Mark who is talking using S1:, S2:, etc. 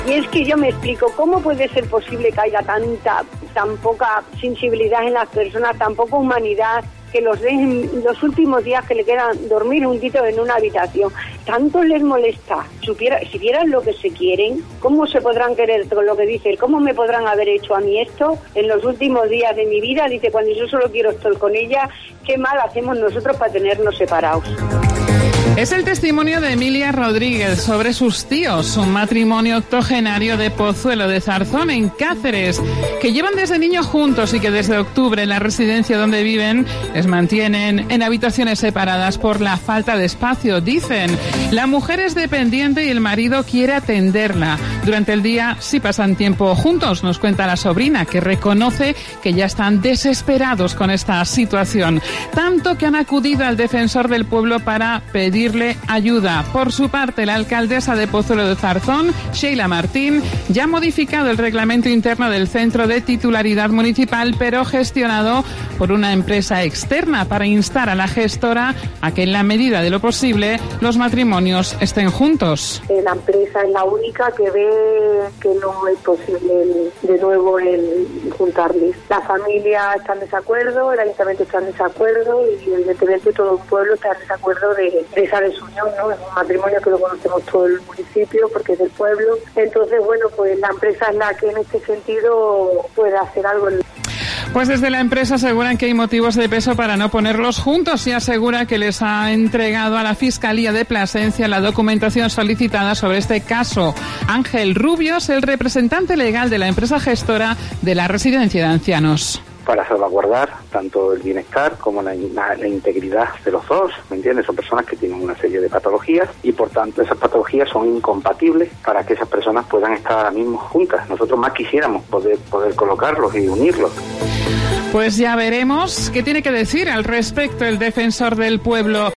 S1: Y es que yo me explico, ¿cómo puede ser posible que haya tan poca sensibilidad en las personas, tan poca humanidad, que los dejen los últimos días que le quedan dormir juntitos en una habitación? Tanto les molesta. Si vieran lo que se quieren, ¿cómo se podrán querer con lo que dicen? ¿Cómo me podrán haber hecho a mí esto en los últimos días de mi vida? Dice, cuando yo solo quiero estar con ella, qué mal hacemos nosotros para tenernos separados.
S2: Es el testimonio de Emilia Rodríguez sobre sus tíos, un matrimonio octogenario de Pozuelo de Zarzón, en Cáceres, que llevan desde niños juntos y que desde octubre en la residencia donde viven les mantienen en habitaciones separadas por la falta de espacio. Dicen, la mujer es dependiente y el marido quiere atenderla. Durante el día sí pasan tiempo juntos, nos cuenta la sobrina, que reconoce que ya están desesperados con esta situación. Tanto que han acudido al defensor del pueblo para pedirle ayuda. Por su parte, la alcaldesa de Pozuelo de Zarzón, Sheila Martín, ya ha modificado el reglamento interno del centro de titularidad municipal, pero gestionado por una empresa externa, para instar a la gestora a que en la medida de lo posible los matrimonios estén juntos.
S3: La empresa es la única que ve que no es posible de nuevo el juntarles. La familia está en desacuerdo, el ayuntamiento está en desacuerdo y evidentemente todo el pueblo está en desacuerdo de esa desunión, ¿no? Es un matrimonio que lo conocemos todo el municipio porque es del pueblo. Entonces, bueno, pues la empresa es la que en este sentido puede hacer algo.
S2: Pues desde la empresa aseguran que hay motivos de peso para no ponerlos juntos y asegura que les ha entregado a la Fiscalía de Plasencia la documentación solicitada sobre este caso. Ángel Rubios, el representante legal de la empresa gestora de la residencia de ancianos.
S4: Para salvaguardar tanto el bienestar como la integridad de los dos, ¿me entiendes? Son personas que tienen una serie de patologías y por tanto esas patologías son incompatibles para que esas personas puedan estar ahora mismo juntas. Nosotros más quisiéramos poder colocarlos y unirlos.
S2: Pues ya veremos qué tiene que decir al respecto el defensor del pueblo.